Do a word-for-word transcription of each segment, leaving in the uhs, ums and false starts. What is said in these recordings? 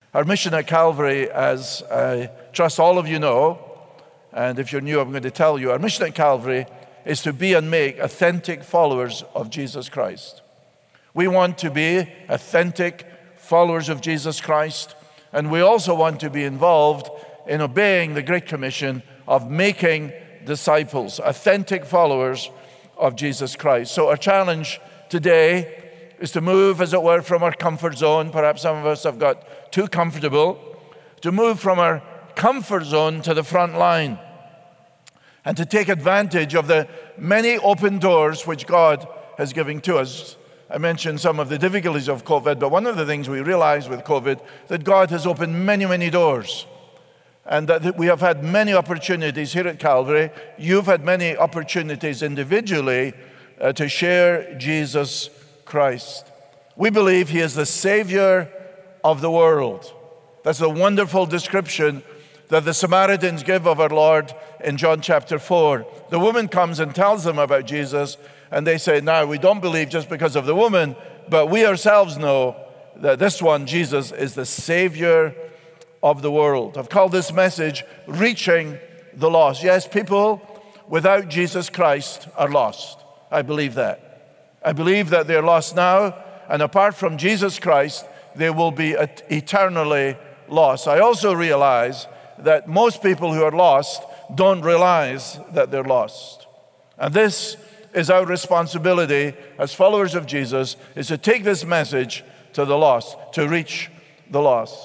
Our mission at Calvary, as I trust all of you know, and if you're new, I'm going to tell you, our mission at Calvary is to be and make authentic followers of Jesus Christ. We want to be authentic followers of Jesus Christ, and we also want to be involved in obeying the Great Commission of making disciples, authentic followers of Jesus Christ. So our challenge today is to move, as it were, from our comfort zone. Perhaps some of us have got too comfortable. To move from our comfort zone to the front line and to take advantage of the many open doors which God has given to us. I mentioned some of the difficulties of COVID, but one of the things we realized with COVID, that God has opened many, many doors. And that we have had many opportunities here at Calvary. You've had many opportunities individually uh, to share Jesus Christ. We believe He is the Savior of the world. That's a wonderful description that the Samaritans give of our Lord in John chapter four. The woman comes and tells them about Jesus, and they say, now, we don't believe just because of the woman, but we ourselves know that this one, Jesus, is the Savior of the world. I've called this message, Reaching the Lost. Yes, people without Jesus Christ are lost. I believe that. I believe that they're lost now, and apart from Jesus Christ, they will be eternally lost. I also realize that most people who are lost don't realize that they're lost. And this is our responsibility as followers of Jesus, is to take this message to the lost, to reach the lost.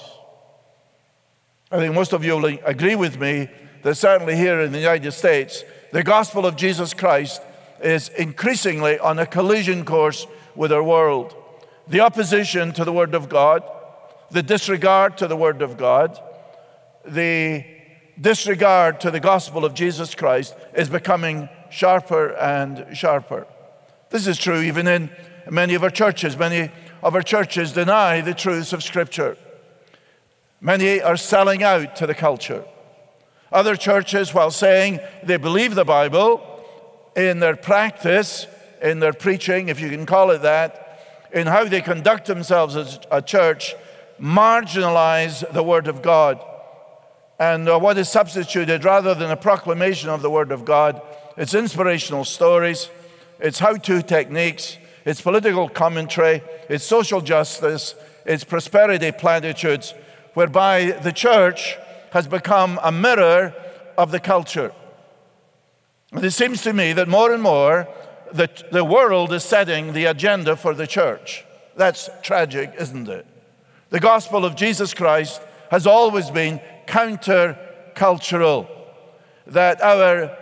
I think most of you will agree with me that certainly here in the United States, the gospel of Jesus Christ is increasingly on a collision course with our world. The opposition to the Word of God, the disregard to the Word of God, the disregard to the gospel of Jesus Christ is becoming sharper and sharper. This is true even in many of our churches. Many of our churches deny the truths of Scripture. Many are selling out to the culture. Other churches, while saying they believe the Bible, in their practice, in their preaching, if you can call it that, in how they conduct themselves as a church, marginalize the Word of God. And uh, what is substituted, rather than a proclamation of the Word of God, it's inspirational stories, it's how-to techniques, it's political commentary, it's social justice, it's prosperity platitudes, whereby the church has become a mirror of the culture. And it seems to me that more and more the, the world is setting the agenda for the church. That's tragic, isn't it? The gospel of Jesus Christ has always been counter-cultural. That our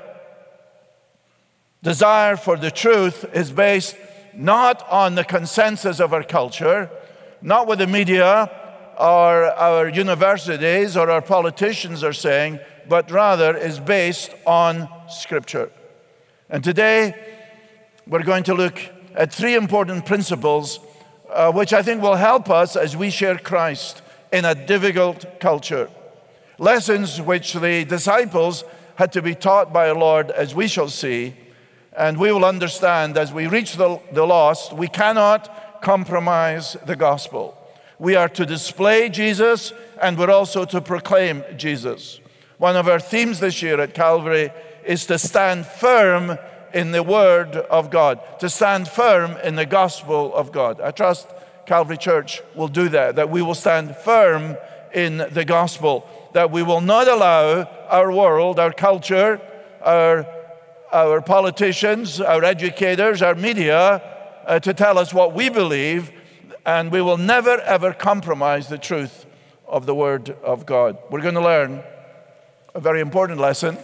desire for the truth is based not on the consensus of our culture, not what the media or our universities or our politicians are saying, but rather is based on Scripture. And today, we're going to look at three important principles uh, which I think will help us as we share Christ in a difficult culture. Lessons which the disciples had to be taught by our Lord, as we shall see, and we will understand as we reach the, the lost, we cannot compromise the gospel. We are to display Jesus, and we're also to proclaim Jesus. One of our themes this year at Calvary is to stand firm in the Word of God, to stand firm in the gospel of God. I trust Calvary Church will do that, that we will stand firm in the gospel, that we will not allow our world, our culture, our, our politicians, our educators, our media uh, to tell us what we believe, and we will never ever compromise the truth of the Word of God. We're going to learn a very important lesson.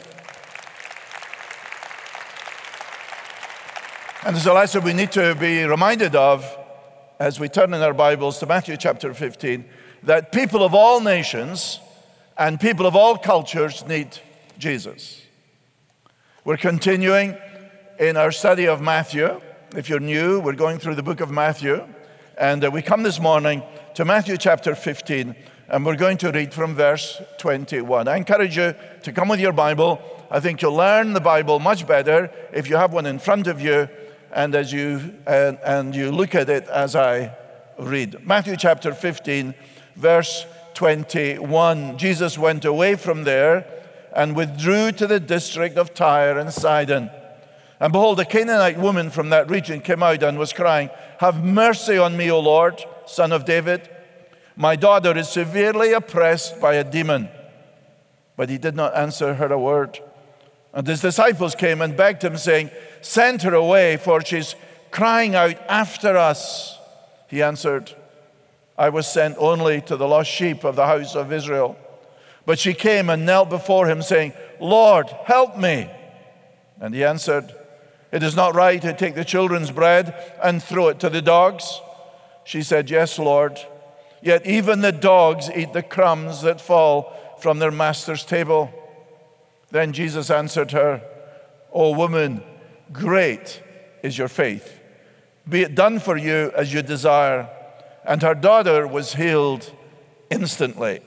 And it's a lesson we need to be reminded of as we turn in our Bibles to Matthew chapter fifteen, that people of all nations and people of all cultures need Jesus. We're continuing in our study of Matthew. If you're new, we're going through the book of Matthew. And uh, we come this morning to Matthew chapter fifteen, and we're going to read from verse twenty-one. I encourage you to come with your Bible. I think you'll learn the Bible much better if you have one in front of you, and as you and, and you look at it as I read. Matthew chapter fifteen, verse twenty-one. Jesus went away from there and withdrew to the district of Tyre and Sidon. And behold, a Canaanite woman from that region came out and was crying, "Have mercy on me, O Lord, Son of David. My daughter is severely oppressed by a demon." But he did not answer her a word. And his disciples came and begged him, saying, "Send her away, for she's crying out after us." He answered, "I was sent only to the lost sheep of the house of Israel." But she came and knelt before him, saying, "Lord, help me." And he answered, "It is not right to take the children's bread and throw it to the dogs." She said, "Yes, Lord. Yet even the dogs eat the crumbs that fall from their master's table." Then Jesus answered her, "O woman, great is your faith. Be it done for you as you desire." And her daughter was healed instantly.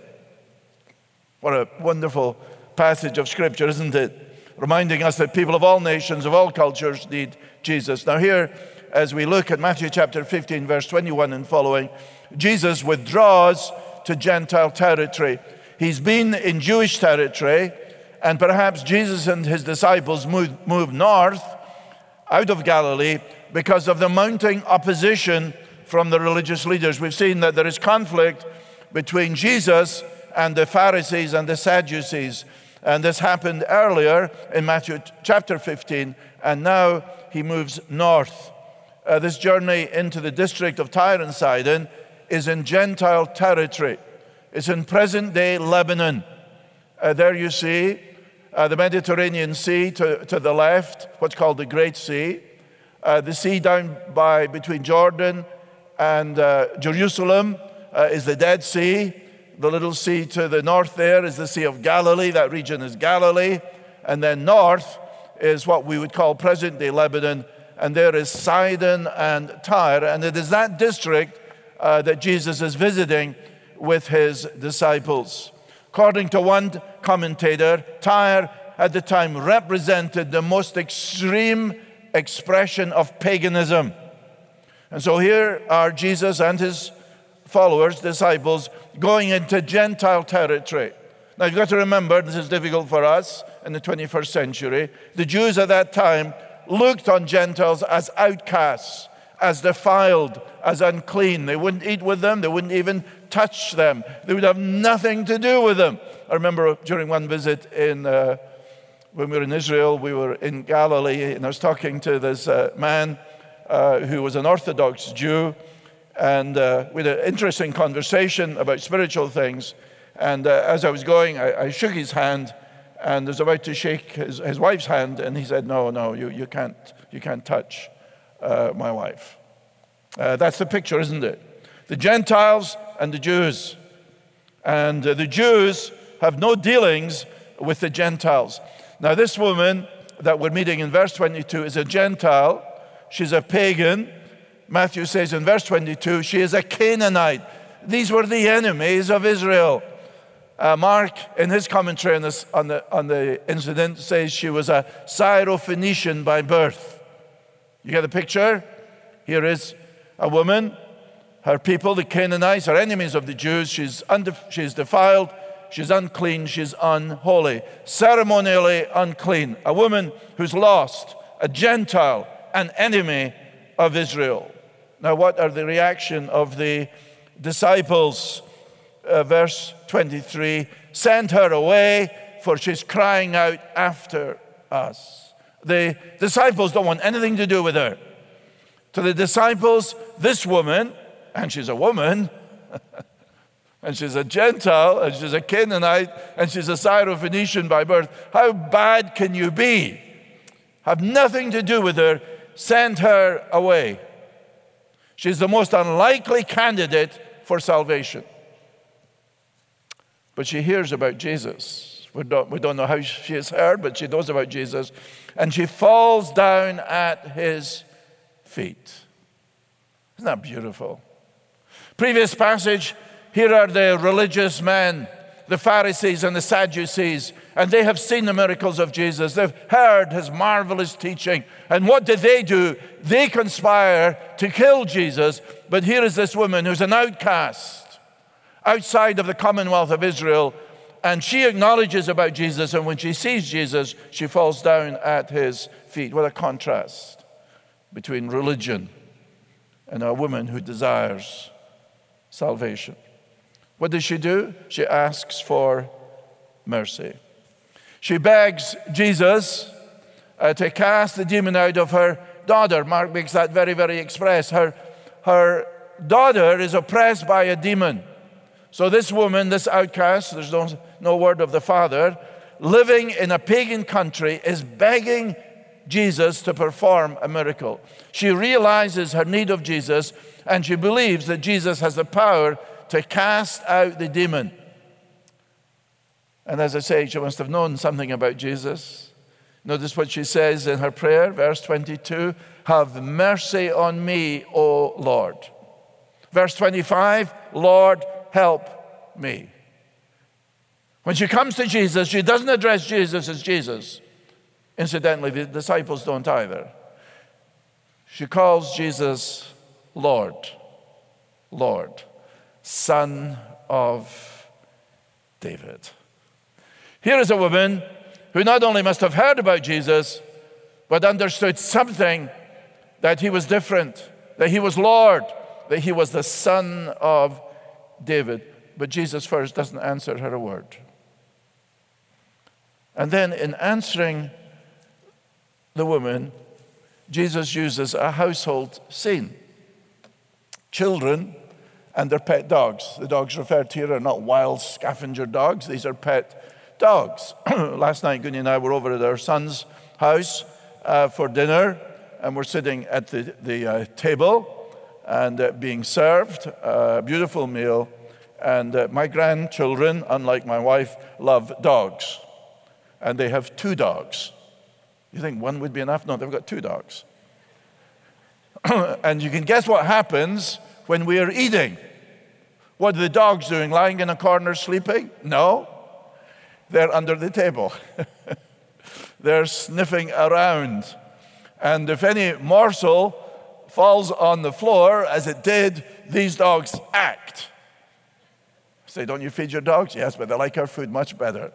What a wonderful passage of Scripture, isn't it? Reminding us that people of all nations, of all cultures need Jesus. Now here, as we look at Matthew chapter fifteen, verse twenty-one and following, Jesus withdraws to Gentile territory. He's been in Jewish territory, and perhaps Jesus and his disciples moved, moved north out of Galilee because of the mounting opposition from the religious leaders. We've seen that there is conflict between Jesus and the Pharisees and the Sadducees. And this happened earlier in Matthew chapter fifteen, and now he moves north. Uh, this journey into the district of Tyre and Sidon is in Gentile territory. It's in present-day Lebanon. Uh, there you see uh, the Mediterranean Sea to, to the left, what's called the Great Sea. Uh, the sea down by between Jordan and uh, Jerusalem uh, is the Dead Sea. The little sea to the north there is the Sea of Galilee. That region is Galilee. And then north is what we would call present-day Lebanon. And there is Sidon and Tyre. And it is that district uh, that Jesus is visiting with his disciples. According to one commentator, Tyre at the time represented the most extreme expression of paganism. And so here are Jesus and his followers, disciples, going into Gentile territory. Now you've got to remember, this is difficult for us in the twenty-first century. The Jews at that time looked on Gentiles as outcasts, as defiled, as unclean. They wouldn't eat with them. They wouldn't even touch them. They would have nothing to do with them. I remember during one visit in uh, when we were in Israel, we were in Galilee, and I was talking to this uh, man uh, who was an Orthodox Jew, and uh, we had an interesting conversation about spiritual things. And uh, as I was going, I, I shook his hand, and was about to shake his, his wife's hand, and he said, "No, no, you, you can't, you can't touch uh, my wife." Uh, that's the picture, isn't it? The Gentiles and the Jews. And uh, the Jews have no dealings with the Gentiles. Now, this woman that we're meeting in verse twenty-two is a Gentile. She's a pagan. Matthew says in verse twenty-two, she is a Canaanite. These were the enemies of Israel. Uh, Mark, in his commentary on, this, on, the, on the incident, says she was a Syro-Phoenician by birth. You get the picture? Here is a woman. Her people, the Canaanites, are enemies of the Jews. She's, undef- she's defiled. She's unclean. She's unholy. Ceremonially unclean. A woman who's lost. A Gentile. An enemy of Israel. Now, what are the reaction of the disciples? Uh, verse twenty-three, "Send her away, for she's crying out after us." The disciples don't want anything to do with her. To the disciples, this woman, and she's a woman, and she's a Gentile, and she's a Canaanite, and she's a Syro-Phoenician by birth. How bad can you be? Have nothing to do with her. Send her away. She's the most unlikely candidate for salvation. But she hears about Jesus. We don't, we don't know how she has heard, but she knows about Jesus. And she falls down at his feet. Isn't that beautiful? Previous passage, here are the religious men, the Pharisees and the Sadducees, and they have seen the miracles of Jesus. They've heard his marvelous teaching. And what did they do? They conspire to kill Jesus. But here is this woman who's an outcast, outside of the Commonwealth of Israel, and she acknowledges about Jesus, and when she sees Jesus, she falls down at his feet. What a contrast between religion and a woman who desires salvation. What does she do? She asks for mercy. She begs Jesus uh, to cast the demon out of her daughter. Mark makes that very, very express. Her, her daughter is oppressed by a demon. So this woman, this outcast, there's no, no word of the father, living in a pagan country, is begging Jesus to perform a miracle. She realizes her need of Jesus, and she believes that Jesus has the power to cast out the demon. And as I say, she must have known something about Jesus. Notice what she says in her prayer, verse twenty-two, "Have mercy on me, O Lord." Verse twenty-five, "Lord, help me." When she comes to Jesus, she doesn't address Jesus as Jesus. Incidentally, the disciples don't either. She calls Jesus Lord, Lord, Son of David. Here is a woman who not only must have heard about Jesus, but understood something, that he was different, that he was Lord, that he was the Son of David. But Jesus first doesn't answer her a word. And then in answering the woman, Jesus uses a household scene. Children and their pet dogs. The dogs referred to here are not wild scavenger dogs. These are pet dogs. Last night, Gunny and I were over at our son's house uh, for dinner, and we're sitting at the, the uh, table and uh, being served a beautiful meal. And uh, my grandchildren, unlike my wife, love dogs. And they have two dogs. You think one would be enough? No, they've got two dogs. And you can guess what happens when we are eating. What are the dogs doing? Lying in a corner sleeping? No. They're under the table. They're sniffing around. And if any morsel falls on the floor, as it did, these dogs act. Say, don't you feed your dogs? Yes, but they like our food much better.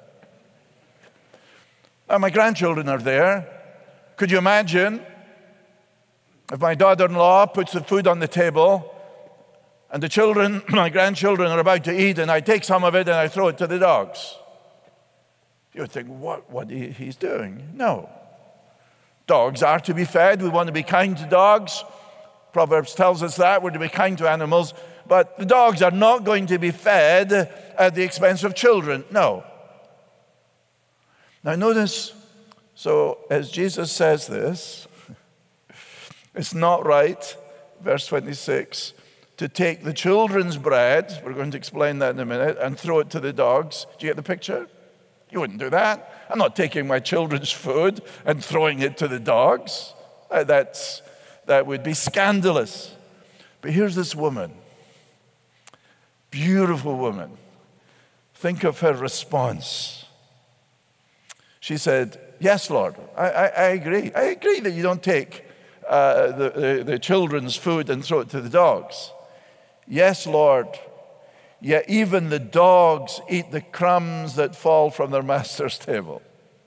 Now, my grandchildren are there. Could you imagine if my daughter-in-law puts the food on the table and the children, my grandchildren, are about to eat, and I take some of it and I throw it to the dogs? You would think, what, what he, he's doing? No. Dogs are to be fed. We want to be kind to dogs. Proverbs tells us that. We're to be kind to animals. But the dogs are not going to be fed at the expense of children. No. Now notice, so as Jesus says this, it's not right, verse twenty-six, to take the children's bread, we're going to explain that in a minute, and throw it to the dogs. Do you get the picture? You wouldn't do that. I'm not taking my children's food and throwing it to the dogs. That's, that would be scandalous. But here's this woman, beautiful woman. Think of her response. She said, yes, Lord, I, I, I agree. I agree that you don't take uh, the, the, the children's food and throw it to the dogs. Yes, Lord, yet even the dogs eat the crumbs that fall from their master's table.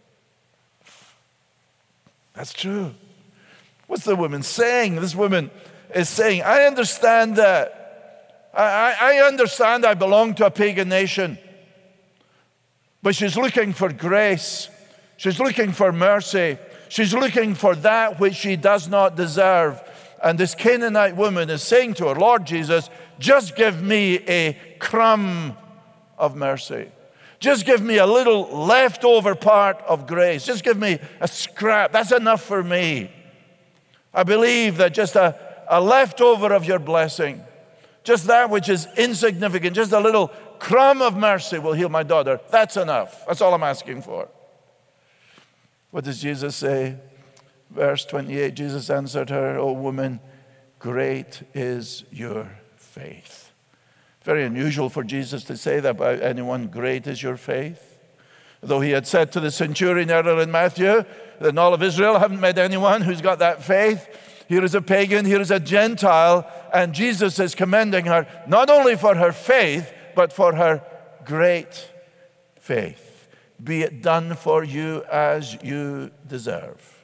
That's true. What's the woman saying? This woman is saying, I understand that. I, I understand I belong to a pagan nation. But she's looking for grace. She's looking for mercy. She's looking for that which she does not deserve. And this Canaanite woman is saying to her, Lord Jesus, just give me a crumb of mercy. Just give me a little leftover part of grace. Just give me a scrap. That's enough for me. I believe that just a, a leftover of your blessing, just that which is insignificant, just a little crumb of mercy will heal my daughter. That's enough. That's all I'm asking for. What does Jesus say? Verse twenty-eight, Jesus answered her, O woman, great is your faith. Very unusual for Jesus to say that about anyone, great is your faith. Though he had said to the centurion earlier in Matthew that in all of Israel, I haven't met anyone who's got that faith. Here is a pagan, here is a Gentile, and Jesus is commending her not only for her faith, but for her great faith. Be it done for you as you deserve.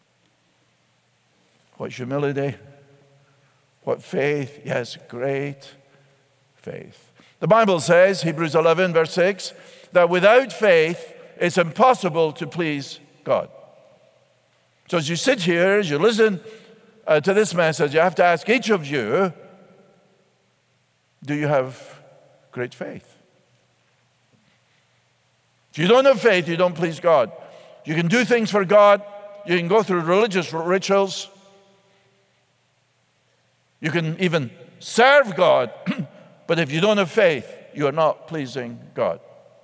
What humility, what faith, yes, great faith. The Bible says, Hebrews eleven, verse six, that without faith, it's impossible to please God. So as you sit here, as you listen uh, to this message, you have to ask each of you, do you have great faith? If you don't have faith, you don't please God. You can do things for God. You can go through religious rituals. You can even serve God. But if you don't have faith, you are not pleasing God.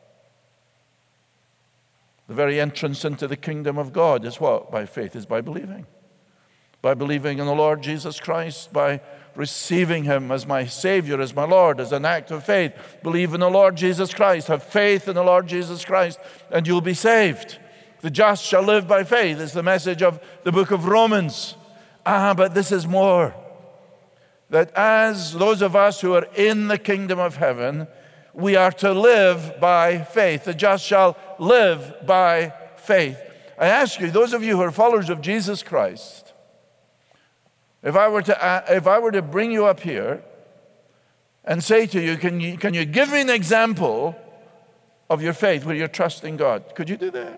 The very entrance into the kingdom of God is what? By faith, is by believing. By believing in the Lord Jesus Christ, by receiving him as my Savior, as my Lord, as an act of faith. Believe in the Lord Jesus Christ. Have faith in the Lord Jesus Christ, and you'll be saved. The just shall live by faith is the message of the book of Romans. Ah, but this is more. That as those of us who are in the kingdom of heaven, we are to live by faith. The just shall live by faith. I ask you, those of you who are followers of Jesus Christ, if I were to, if I were to bring you up here and say to you, can you, can you give me an example of your faith where you're trusting God? Could you do that?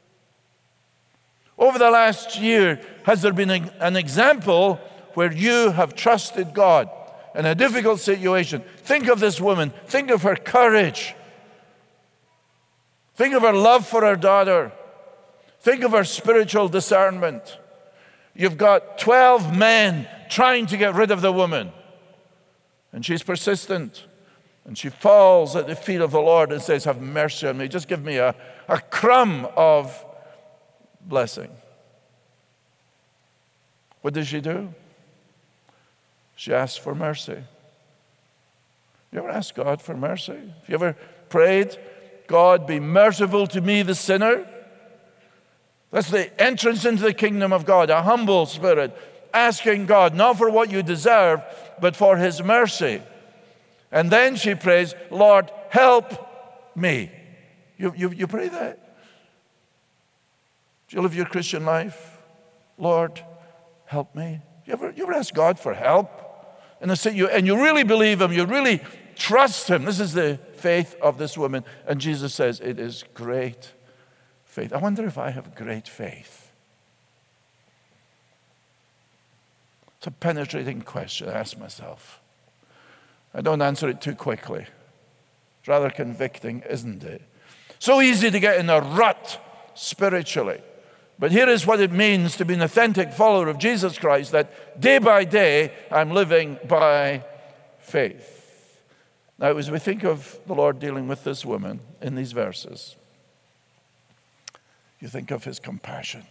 Over the last year, has there been an example where you have trusted God in a difficult situation? Think of this woman. Think of her courage. Think of her love for her daughter. Think of her spiritual discernment. You've got twelve men trying to get rid of the woman. And she's persistent. And she falls at the feet of the Lord and says, have mercy on me. Just give me a, a crumb of blessing. What does she do? She asks for mercy. You ever asked God for mercy? Have you ever prayed, God, be merciful to me, the sinner? That's the entrance into the kingdom of God, a humble spirit, asking God, not for what you deserve, but for his mercy. And then she prays, Lord, help me. You, you, you pray that? Do you live your Christian life? Lord, help me. You ever, you ever ask God for help? And, you, and you really believe him, you really trust him. This is the faith of this woman. And Jesus says, it is great faith. I wonder if I have great faith. It's a penetrating question I ask myself. I don't answer it too quickly. It's rather convicting, isn't it? So easy to get in a rut spiritually. But here is what it means to be an authentic follower of Jesus Christ, that day by day I'm living by faith. Now, as we think of the Lord dealing with this woman in these verses, you think of his compassion.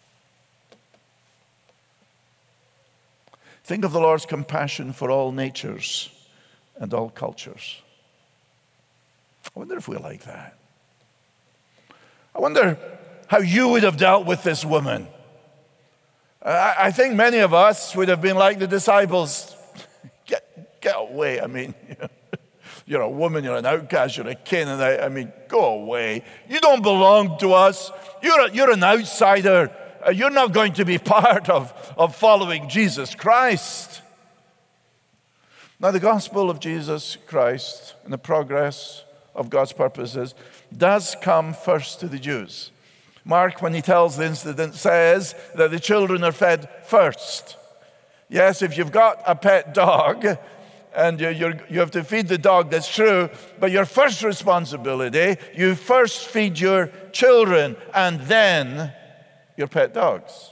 Think of the Lord's compassion for all natures and all cultures. I wonder if we're like that. I wonder how you would have dealt with this woman. I, I think many of us would have been like the disciples. Get, get away. I mean, you're a woman, you're an outcast, you're a Canaanite. I mean, go away. You don't belong to us. You're, a, you're an outsider. Uh, you're not going to be part of, of following Jesus Christ. Now, the gospel of Jesus Christ and the progress of God's purposes does come first to the Jews. Mark, when he tells the incident, says that the children are fed first. Yes, if you've got a pet dog and you you're, you have to feed the dog, that's true, but your first responsibility, you first feed your children and then your pet dogs.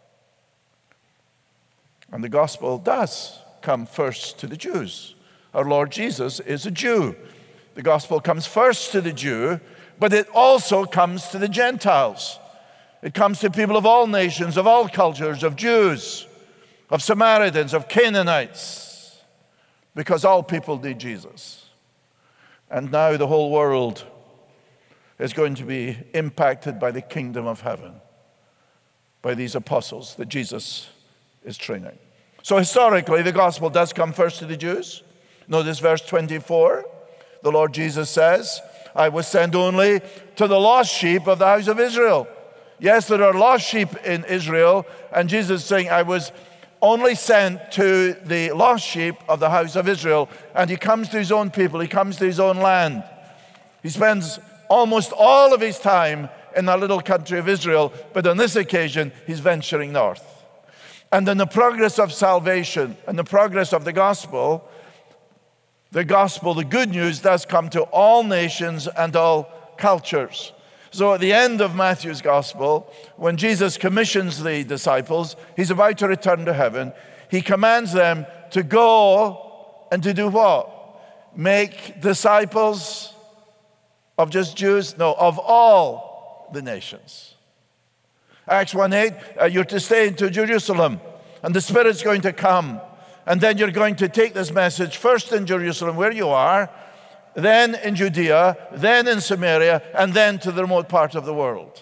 And the gospel does come first to the Jews. Our Lord Jesus is a Jew. The gospel comes first to the Jew, but it also comes to the Gentiles. It comes to people of all nations, of all cultures, of Jews, of Samaritans, of Canaanites, because all people need Jesus. And now the whole world is going to be impacted by the kingdom of heaven, by these apostles that Jesus is training. So historically, the gospel does come first to the Jews. Notice verse twenty-four. The Lord Jesus says, I was sent only to the lost sheep of the house of Israel. Yes, there are lost sheep in Israel, and Jesus is saying, I was only sent to the lost sheep of the house of Israel. And he comes to his own people, he comes to his own land. He spends almost all of his time in the little country of Israel, but on this occasion, he's venturing north. And in the progress of salvation and the progress of the gospel, the gospel, the good news, does come to all nations and all cultures. So at the end of Matthew's gospel, when Jesus commissions the disciples, he's about to return to heaven. He commands them to go and to do what? Make disciples of just Jews? No, of all the nations. Acts one eight, uh, you're to stay into Jerusalem, and the Spirit's going to come. And then you're going to take this message first in Jerusalem, where you are, then in Judea, then in Samaria, and then to the remote part of the world.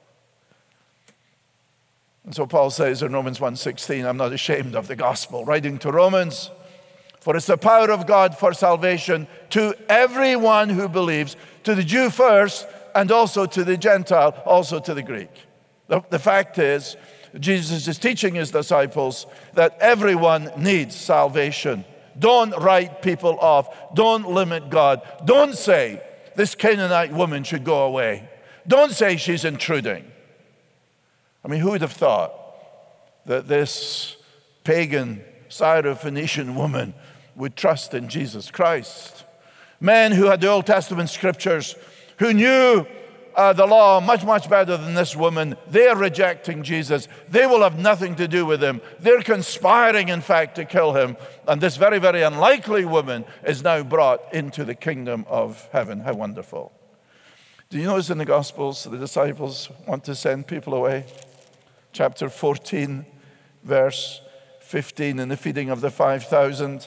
And so Paul says in Romans one sixteen, I'm not ashamed of the gospel, writing to Romans, for it's the power of God for salvation to everyone who believes, to the Jew first, and also to the Gentile, also to the Greek. The, the fact is, Jesus is teaching his disciples that everyone needs salvation. Don't write people off. Don't limit God. Don't say this Canaanite woman should go away. Don't say she's intruding. I mean, who would have thought that this pagan Syrophoenician woman would trust in Jesus Christ? Men who had the Old Testament scriptures, who knew Uh, the law much, much better than this woman. They're rejecting Jesus. They will have nothing to do with him. They're conspiring, in fact, to kill him. And this very, very unlikely woman is now brought into the kingdom of heaven. How wonderful. Do you notice in the Gospels, the disciples want to send people away? Chapter fourteen, verse fifteen, in the feeding of the five thousand.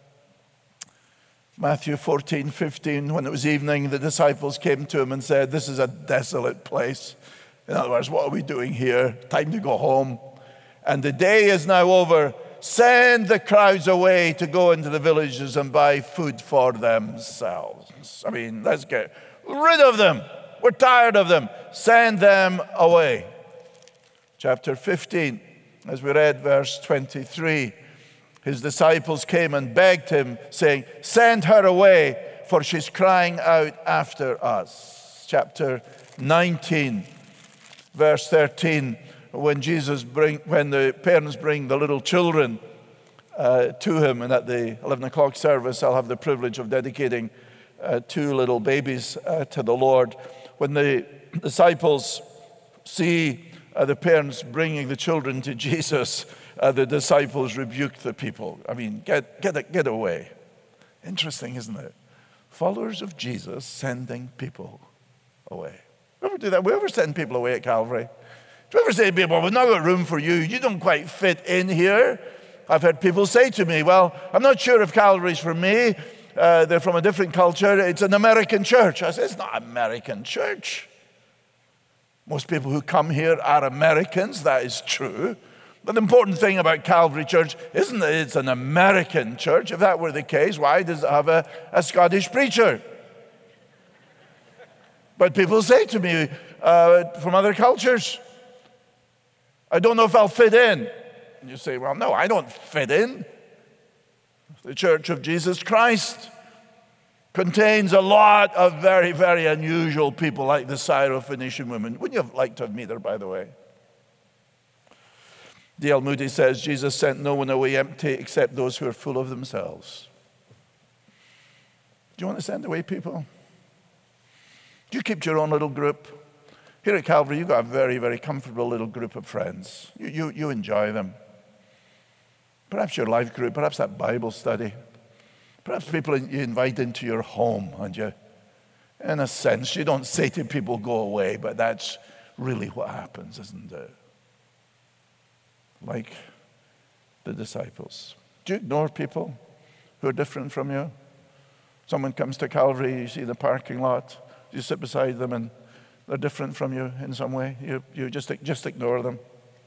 Matthew fourteen fifteen, when it was evening, the disciples came to him and said, this is a desolate place. In other words, what are we doing here? Time to go home. And the day is now over. Send the crowds away to go into the villages and buy food for themselves. I mean, let's get rid of them. We're tired of them. Send them away. Chapter fifteen, as we read verse twenty-three, his disciples came and begged him, saying, send her away, for she's crying out after us. Chapter nineteen, verse thirteen, when Jesus bring, when the parents bring the little children uh, to him, and at the eleven o'clock service, I'll have the privilege of dedicating uh, two little babies uh, to the Lord. When the disciples see uh, the parents bringing the children to Jesus, Uh, the disciples rebuked the people. I mean, get, get, get away. Interesting, isn't it? Followers of Jesus sending people away. We ever do that? We ever send people away at Calvary? Do you ever say to people, we've not got room for you. You don't quite fit in here. I've heard people say to me, well, I'm not sure if Calvary's for me. Uh, they're from a different culture. It's an American church. I say, it's not American church. Most people who come here are Americans. That is true. But the important thing about Calvary Church isn't that it's an American church. If that were the case, why does it have a, a Scottish preacher? But people say to me uh, from other cultures, I don't know if I'll fit in. And you say, well, no, I don't fit in. The Church of Jesus Christ contains a lot of very, very unusual people like the Syrophoenician woman. Wouldn't you have liked to have met her, by the way? D L Moody says, Jesus sent no one away empty except those who are full of themselves. Do you want to send away people? Do you keep your own little group? Here at Calvary, you've got a very, very comfortable little group of friends. You, you, you enjoy them. Perhaps your life group, perhaps that Bible study. Perhaps people you invite into your home, and you, in a sense, you don't say to people, go away, but that's really what happens, isn't it? Like the disciples. Do you ignore people who are different from you? Someone comes to Calvary, you see the parking lot, you sit beside them and they're different from you in some way. You, you just, just ignore them.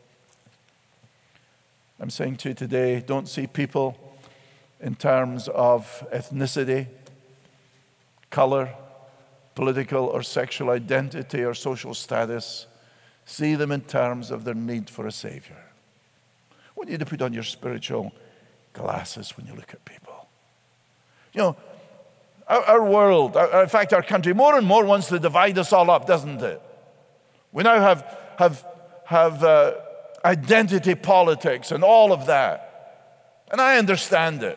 I'm saying to you today, don't see people in terms of ethnicity. color, political or sexual identity or social status. See them in terms of their need for a Savior. I want you to put on your spiritual glasses when you look at people. You know, our, our world, our, in fact, our country, more and more wants to divide us all up, doesn't it? We now have, have, have uh, identity politics and all of that. And I understand it.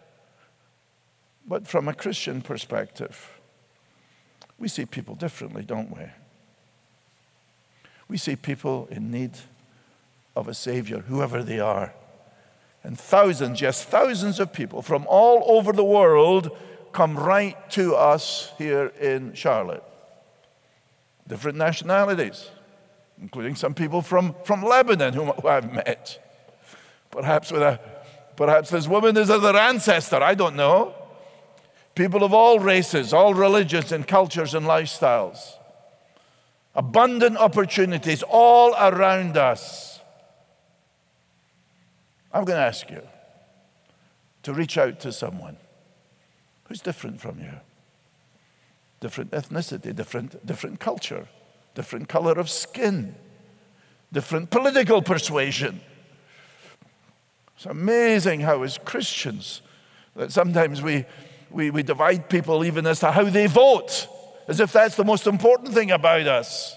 But from a Christian perspective, we see people differently, don't we? We see people in need of a Savior, whoever they are. And thousands, yes, thousands of people from all over the world come right to us here in Charlotte. Different nationalities, including some people from, from Lebanon whom I've met. Perhaps with a, perhaps this woman is their ancestor, I don't know. People of all races, all religions and cultures and lifestyles. Abundant opportunities all around us. I'm going to ask you to reach out to someone who's different from you. Different ethnicity, different, different culture, different color of skin, different political persuasion. It's amazing how as Christians that sometimes we, we, we divide people even as to how they vote, as if that's the most important thing about us.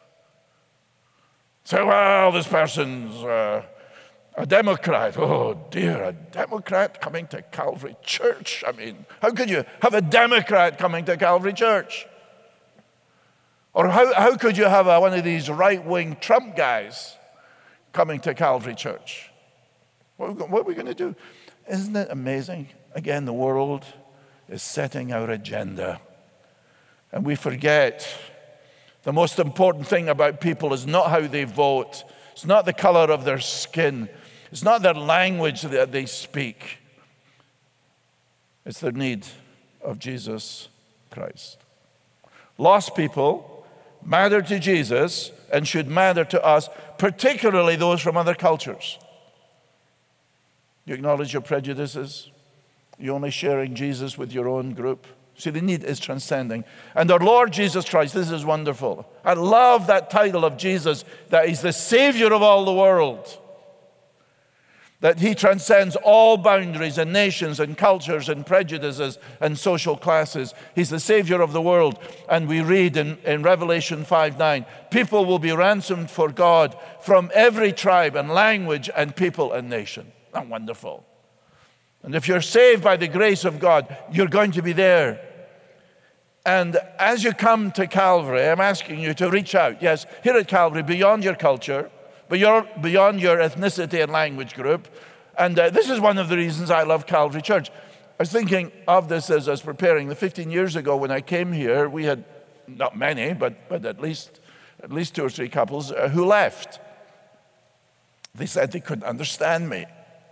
So, well, this person's uh, a Democrat. Oh dear, a Democrat coming to Calvary Church. I mean, how could you have a Democrat coming to Calvary Church? Or how, how could you have a, one of these right-wing Trump guys coming to Calvary Church? What, what are we going to do? Isn't it amazing? Again, the world is setting our agenda. And we forget the most important thing about people is not how they vote. It's not the color of their skin. It's not their language that they speak. It's their need of Jesus Christ. Lost people matter to Jesus and should matter to us, particularly those from other cultures. You acknowledge your prejudices. You're only sharing Jesus with your own group. See, the need is transcending. And our Lord Jesus Christ, this is wonderful. I love that title of Jesus, that He's the Savior of all the world. That He transcends all boundaries and nations and cultures and prejudices and social classes. He's the Savior of the world. And we read in, in Revelation five nine, people will be ransomed for God from every tribe and language and people and nation. Isn't that wonderful? And if you're saved by the grace of God, you're going to be there. And as you come to Calvary, I'm asking you to reach out. Yes, here at Calvary, beyond your culture, beyond your ethnicity and language group. And uh, this is one of the reasons I love Calvary Church. I was thinking of this as I was preparing. The fifteen years ago when I came here, we had not many, but, but at least at least two or three couples uh, who left. They said they couldn't understand me.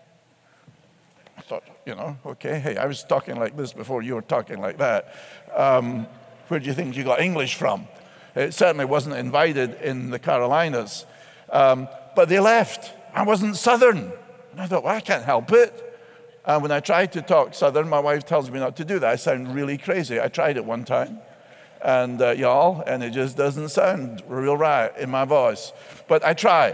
I thought, you know, okay, hey, I was talking like this before you were talking like that. Um, where do you think you got English from? It certainly wasn't invited in the Carolinas. Um, but they left. I wasn't Southern. And I thought, well, I can't help it. And when I tried to talk Southern, my wife tells me not to do that. I sound really crazy. I tried it one time. And uh, y'all, and it just doesn't sound real right in my voice. But I try.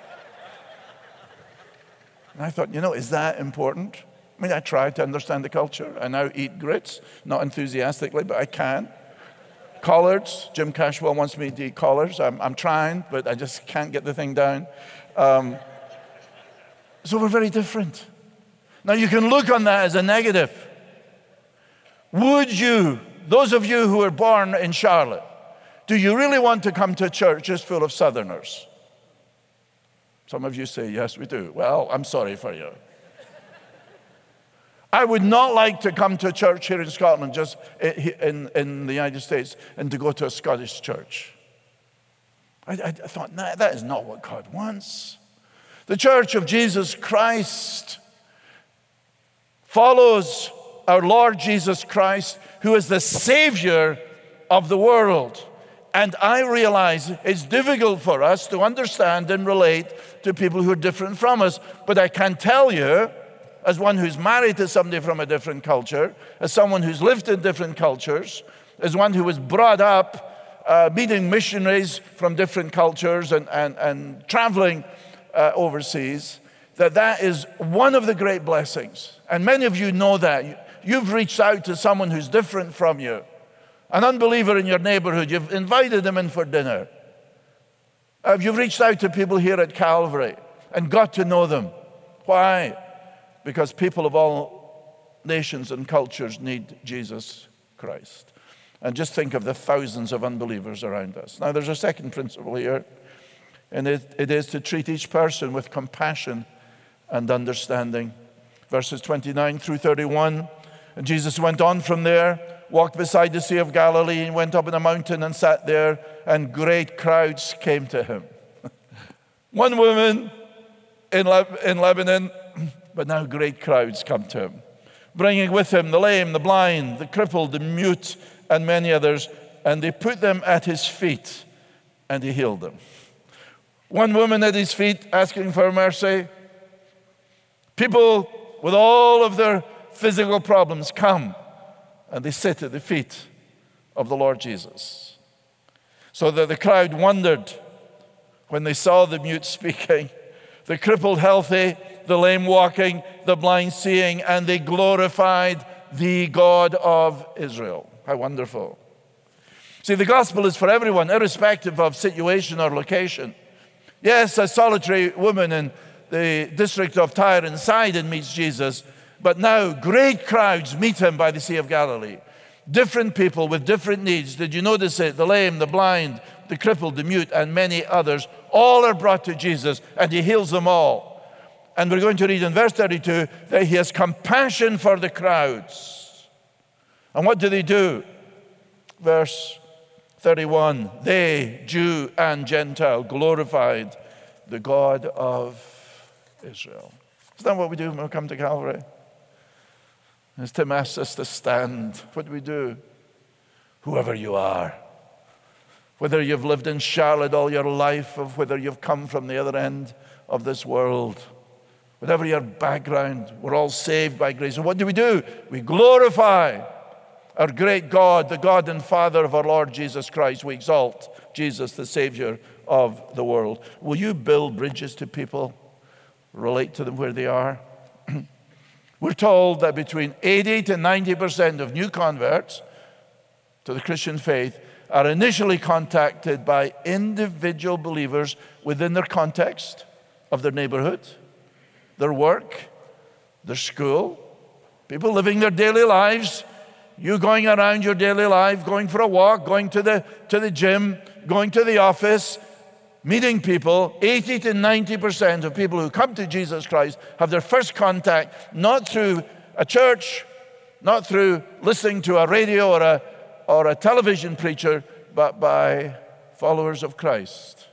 And I thought, you know, is that important? I mean, I try to understand the culture. I now eat grits, not enthusiastically, but I can. Collards, Jim Cashwell wants me to eat collards. I'm, I'm trying, but I just can't get the thing down. Um, so we're very different. Now, you can look on that as a negative. Would you, those of you who were born in Charlotte, do you really want to come to a church just full of Southerners? Some of you say, yes, we do. Well, I'm sorry for you. I would not like to come to a church here in Scotland, just in, in the United States, and to go to a Scottish church. I, I, I thought, nah, that is not what God wants. The church of Jesus Christ follows our Lord Jesus Christ, who is the Savior of the world. And I realize it's difficult for us to understand and relate to people who are different from us. But I can tell you, as one who's married to somebody from a different culture, as someone who's lived in different cultures, as one who was brought up uh, meeting missionaries from different cultures and, and, and traveling uh, overseas, that that is one of the great blessings. And many of you know that. You've reached out to someone who's different from you, an unbeliever in your neighborhood. You've invited them in for dinner. Uh, you've reached out to people here at Calvary and got to know them. Why? Because people of all nations and cultures need Jesus Christ. And just think of the thousands of unbelievers around us. Now, there's a second principle here, and it, it is to treat each person with compassion and understanding. Verses twenty-nine through thirty-one. And Jesus went on from there, walked beside the Sea of Galilee, and went up on a mountain and sat there, and great crowds came to him. One woman in, Le- in Lebanon, but now great crowds come to him, bringing with him the lame, the blind, the crippled, the mute, and many others, and they put them at his feet, and he healed them. One woman at his feet asking for mercy. People with all of their physical problems come, and they sit at the feet of the Lord Jesus. So that the crowd wondered when they saw the mute speaking, the crippled healthy, the lame walking, the blind seeing, and they glorified the God of Israel. How wonderful. See, the gospel is for everyone, irrespective of situation or location. Yes, a solitary woman in the district of Tyre and Sidon meets Jesus, but now great crowds meet him by the Sea of Galilee. Different people with different needs. Did you notice it? The lame, the blind, the crippled, the mute, and many others. All are brought to Jesus, and he heals them all. And we're going to read in verse thirty-two that he has compassion for the crowds. And what do they do? Verse thirty-one, they, Jew and Gentile, glorified the God of Israel. Isn't that what we do when we come to Calvary? As Tim asks us to stand, what do we do? Whoever you are, whether you've lived in Charlotte all your life, or whether you've come from the other end of this world, whatever your background, we're all saved by grace. And what do we do? We glorify our great God, the God and Father of our Lord Jesus Christ. We exalt Jesus, the Savior of the world. Will you build bridges to people? Relate to them where they are? We're told that between eighty to ninety percent of new converts to the Christian faith are initially contacted by individual believers within their context of their neighborhood, their work, their school, people living their daily lives. You going around your daily life, going for a walk, going to the, to the gym, going to the office, meeting people. eighty to ninety percent of people who come to Jesus Christ have their first contact not through a church, not through listening to a radio or a, or a television preacher, but by followers of Christ.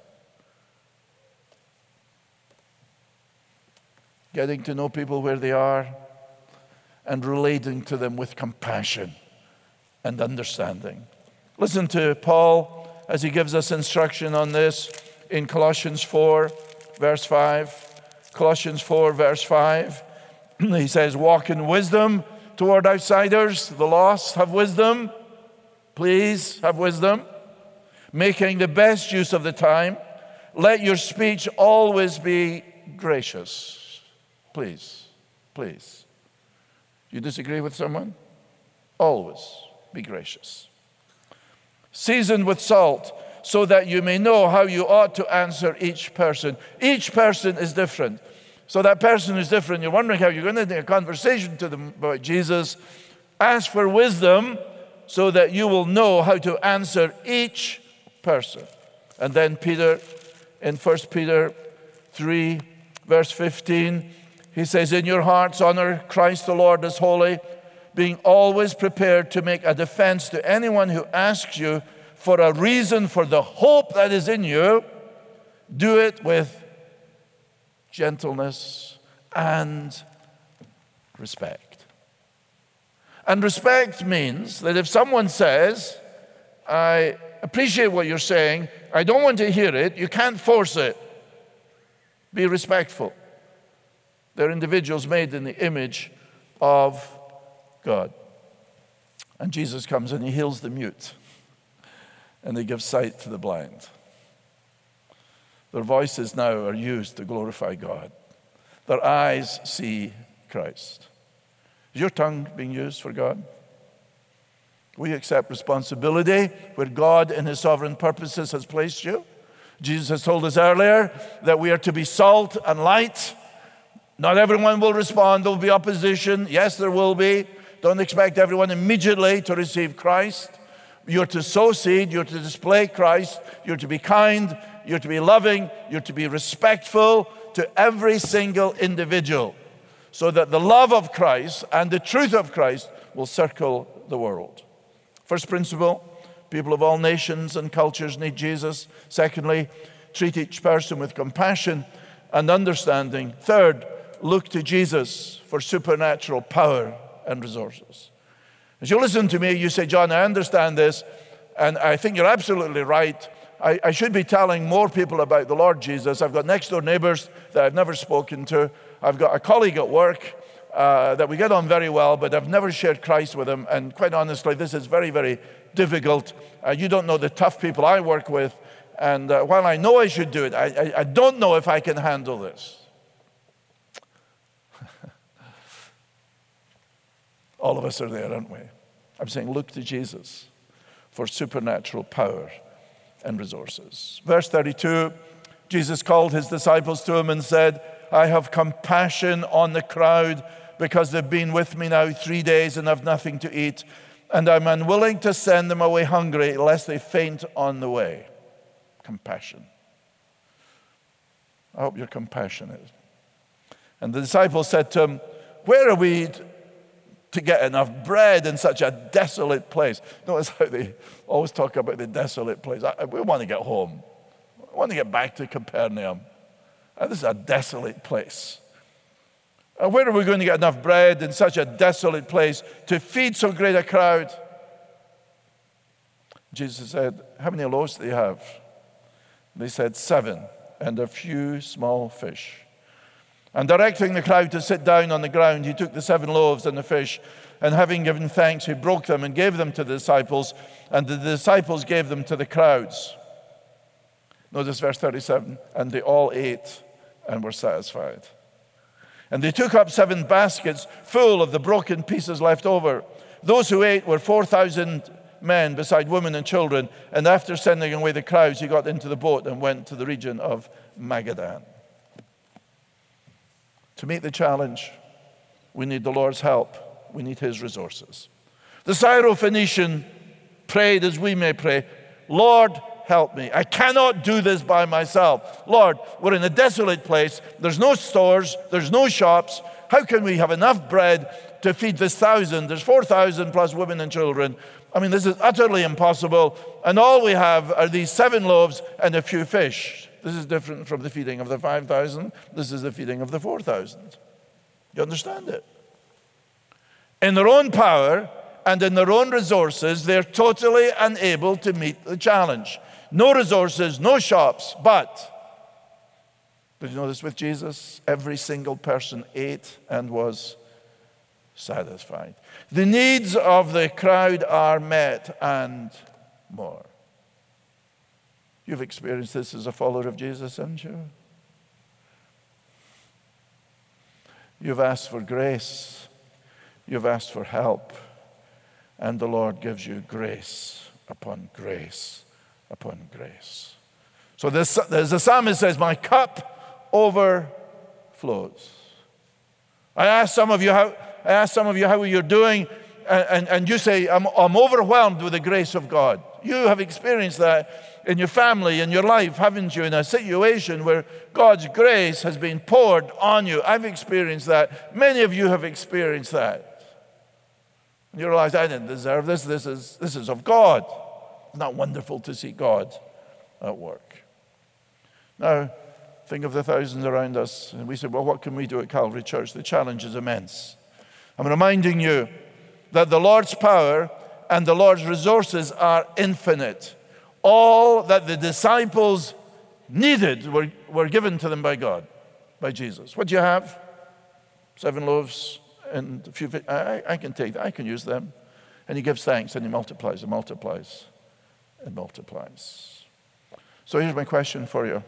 Getting to know people where they are and relating to them with compassion and understanding. Listen to Paul as he gives us instruction on this in Colossians four, verse five. Colossians four, verse five. He says, walk in wisdom toward outsiders, the lost. Have wisdom. Please have wisdom. Making the best use of the time. Let your speech always be gracious. Please, please. You disagree with someone? Always be gracious. Seasoned with salt, so that you may know how you ought to answer each person. Each person is different. So that person is different. You're wondering how you're going to have a conversation to them about Jesus. Ask for wisdom so that you will know how to answer each person. And then Peter, in First Peter three, verse fifteen, he says, in your hearts honor Christ the Lord as holy, being always prepared to make a defense to anyone who asks you for a reason for the hope that is in you. Do it with gentleness and respect. And respect means that if someone says, I appreciate what you're saying, I don't want to hear it, you can't force it. Be respectful. They're individuals made in the image of God. And Jesus comes and he heals the mute, and he gives sight to the blind. Their voices now are used to glorify God. Their eyes see Christ. Is your tongue being used for God? Will you accept responsibility where God in his sovereign purposes has placed you? Jesus has told us earlier that we are to be salt and light. Not everyone will respond. There will be opposition. Yes, there will be. Don't expect everyone immediately to receive Christ. You're to sow seed. You're to display Christ. You're to be kind. You're to be loving. You're to be respectful to every single individual, so that the love of Christ and the truth of Christ will circle the world. First principle, people of all nations and cultures need Jesus. Secondly, treat each person with compassion and understanding. Third, look to Jesus for supernatural power and resources. As you listen to me, you say, John, I understand this, and I think you're absolutely right. I, I should be telling more people about the Lord Jesus. I've got next door neighbors that I've never spoken to. I've got a colleague at work uh, that we get on very well, but I've never shared Christ with him. And quite honestly, this is very, very difficult. Uh, you don't know the tough people I work with. And uh, while I know I should do it, I, I, I don't know if I can handle this. All of us are there, aren't we? I'm saying look to Jesus for supernatural power and resources. Verse thirty-two, Jesus called his disciples to him and said, I have compassion on the crowd because they've been with me now three days and have nothing to eat, and I'm unwilling to send them away hungry lest they faint on the way. Compassion. I hope you're compassionate. And the disciples said to him, where are we to get enough bread in such a desolate place? Notice how they always talk about the desolate place. I, we want to get home. We want to get back to Capernaum. Uh, this is a desolate place. Uh, where are we going to get enough bread in such a desolate place to feed so great a crowd? Jesus said, how many loaves do you have? They said, seven, and a few small fish. And directing the crowd to sit down on the ground, he took the seven loaves and the fish, and having given thanks, he broke them and gave them to the disciples, and the disciples gave them to the crowds. Notice verse thirty-seven, and they all ate and were satisfied. And they took up seven baskets full of the broken pieces left over. Those who ate were four thousand men, beside women and children. And after sending away the crowds, he got into the boat and went to the region of Magadan. To meet the challenge, we need the Lord's help. We need his resources. The Syrophoenician prayed as we may pray, Lord, help me. I cannot do this by myself. Lord, we're in a desolate place. There's no stores. There's no shops. How can we have enough bread to feed this thousand? There's four thousand plus women and children. I mean, this is utterly impossible. And all we have are these seven loaves and a few fish. This is different from the feeding of the five thousand. This is the feeding of the four thousand. You understand it? In their own power and in their own resources, they're totally unable to meet the challenge. No resources, no shops, but did you notice with Jesus? Every single person ate and was satisfied. The needs of the crowd are met and more. You've experienced this as a follower of Jesus, haven't you? You've asked for grace. You've asked for help. And the Lord gives you grace upon grace upon grace. So this, as the psalmist says, my cup overflows. I asked some of you how, I asked some of you how you're doing, and, and, and you say, I'm, I'm overwhelmed with the grace of God. You have experienced that in your family, in your life, haven't you? In a situation where God's grace has been poured on you. I've experienced that. Many of you have experienced that. And you realize, I didn't deserve this. This is, this is of God. Isn't that wonderful to see God at work? Now, think of the thousands around us. And we say, well, what can we do at Calvary Church? The challenge is immense. I'm reminding you that the Lord's power and the Lord's resources are infinite. All that the disciples needed were, were given to them by God, by Jesus. What do you have? Seven loaves and a few fish. I, I can take that. I can use them. And he gives thanks and he multiplies and multiplies and multiplies. So here's my question for you.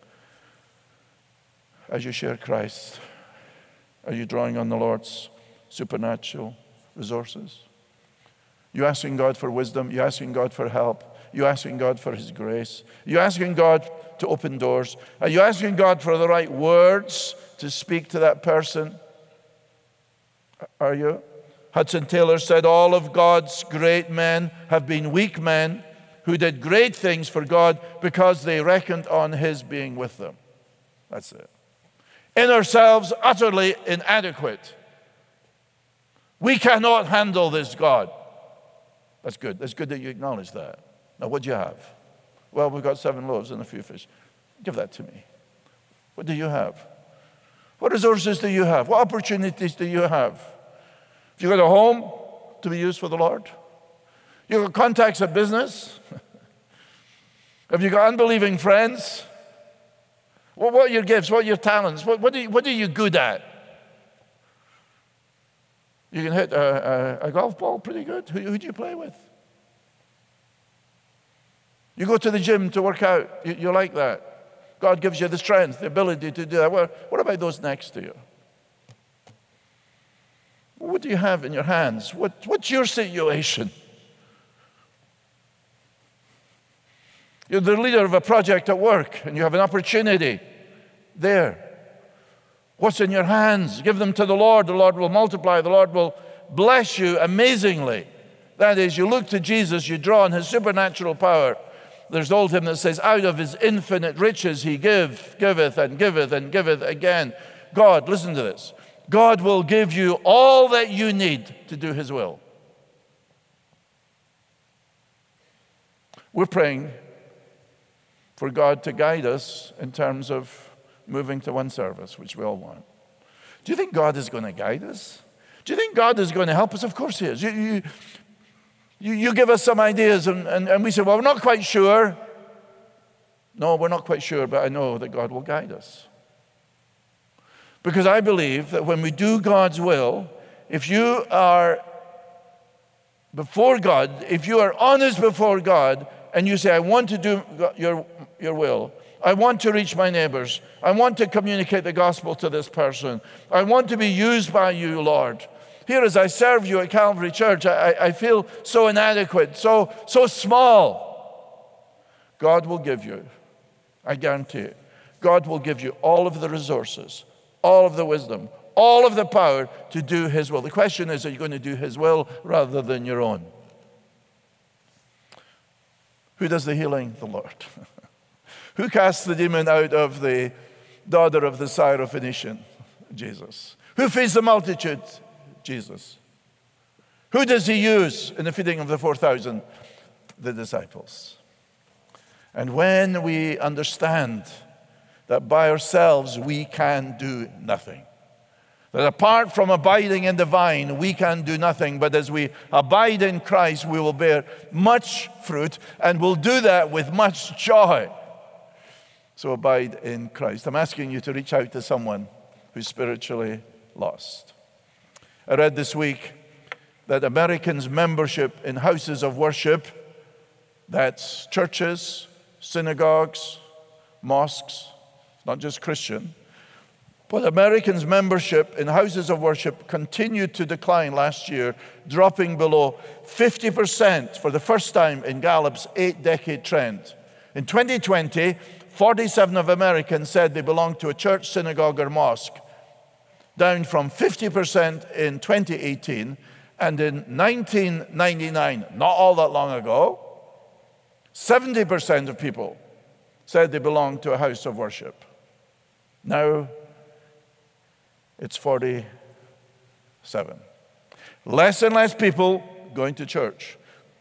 As you share Christ, are you drawing on the Lord's supernatural resources? You asking God for wisdom? You asking God for help? You asking God for his grace? You asking God to open doors? Are you asking God for the right words to speak to that person? Are you? Hudson Taylor said, all of God's great men have been weak men who did great things for God because they reckoned on his being with them. That's it. In ourselves, utterly inadequate. We cannot handle this God. That's good. That's good that you acknowledge that. Now, what do you have? Well, we've got seven loaves and a few fish. Give that to me. What do you have? What resources do you have? What opportunities do you have? Have you got a home to be used for the Lord? You got contacts at business? Have you got unbelieving friends? Well, what are your gifts? What are your talents? What, what, are, you, what are you good at? You can hit a, a, a golf ball pretty good. Who, who do you play with? You go to the gym to work out. You, you like that. God gives you the strength, the ability to do that. Well, what about those next to you? What do you have in your hands? What, what's your situation? You're the leader of a project at work and you have an opportunity there. What's in your hands? Give them to the Lord. The Lord will multiply. The Lord will bless you amazingly. That is, you look to Jesus, you draw on his supernatural power. There's an old hymn that says, out of his infinite riches he give, giveth and giveth and giveth again. God, listen to this. God will give you all that you need to do his will. We're praying for God to guide us in terms of moving to one service, which we all want. Do you think God is going to guide us? Do you think God is going to help us? Of course he is. You, you, you, you give us some ideas and, and, and we say, well, we're not quite sure. No, we're not quite sure, but I know that God will guide us. Because I believe that when we do God's will, if you are before God, if you are honest before God, and you say, I want to do your, your will. I want to reach my neighbors. I want to communicate the gospel to this person. I want to be used by you, Lord. Here, as I serve you at Calvary Church, I, I feel so inadequate, so, so small. God will give you, I guarantee it, God will give you all of the resources, all of the wisdom, all of the power to do his will. The question is, are you going to do his will rather than your own? Who does the healing? The Lord. Who casts the demon out of the daughter of the Syrophoenician? Jesus. Who feeds the multitude? Jesus. Who does he use in the feeding of the four thousand? The disciples. And when we understand that by ourselves we can do nothing, that apart from abiding in the vine, we can do nothing. But as we abide in Christ, we will bear much fruit, and we'll do that with much joy. So abide in Christ. I'm asking you to reach out to someone who's spiritually lost. I read this week that Americans' membership in houses of worship, that's churches, synagogues, mosques, not just Christian, but Americans' membership in houses of worship continued to decline last year, dropping below fifty percent for the first time in Gallup's eight-decade trend. In twenty twenty, forty-seven of Americans said they belonged to a church, synagogue, or mosque, down from fifty percent in twenty eighteen, and in nineteen ninety-nine, not all that long ago, seventy percent of people said they belonged to a house of worship. Now, it's forty-seven. Less and less people going to church.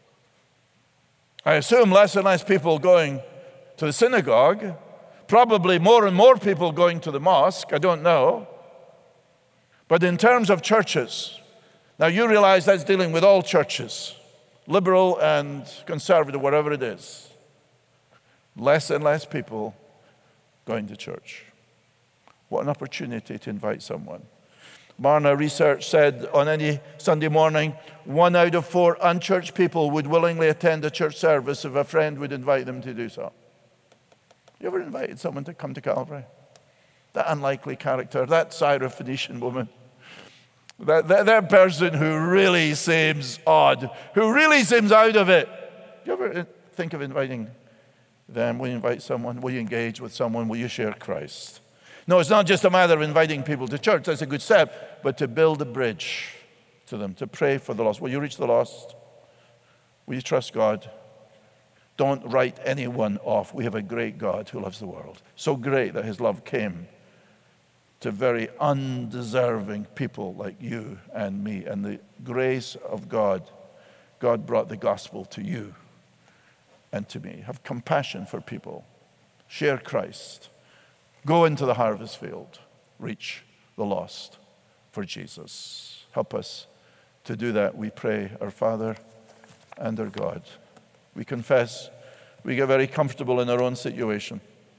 I assume less and less people going to the synagogue. Probably more and more people going to the mosque. I don't know. But in terms of churches, now you realize that's dealing with all churches, liberal and conservative, whatever it is. Less and less people going to church. What an opportunity to invite someone. Barna research said on any Sunday morning, one out of four unchurched people would willingly attend a church service if a friend would invite them to do so. You ever invited someone to come to Calvary? That unlikely character, that Syrophoenician woman, that, that, that person who really seems odd, who really seems out of it. You ever think of inviting them? Will you invite someone? Will you engage with someone? Will you share Christ? No, it's not just a matter of inviting people to church. That's a good step. But to build a bridge to them, to pray for the lost. Will you reach the lost? Will you trust God? Don't write anyone off. We have a great God who loves the world. So great that his love came to very undeserving people like you and me. And the grace of God, God brought the gospel to you and to me. Have compassion for people. Share Christ. Go into the harvest field. Reach the lost for Jesus. Help us to do that, we pray, our Father and our God. We confess we get very comfortable in our own situation.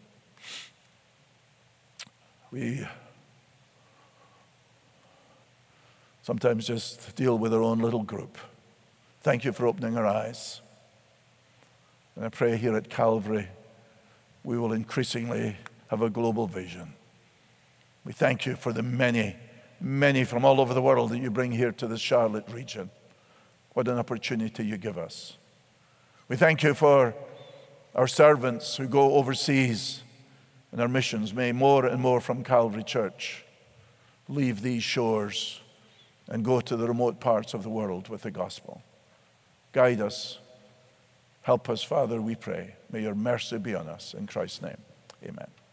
We sometimes just deal with our own little group. Thank you for opening our eyes. And I pray here at Calvary, we will increasingly have a global vision. We thank you for the many, many from all over the world that you bring here to the Charlotte region. What an opportunity you give us. We thank you for our servants who go overseas in our missions. May more and more from Calvary Church leave these shores and go to the remote parts of the world with the gospel. Guide us. Help us, Father, we pray. May your mercy be on us. In Christ's name, amen.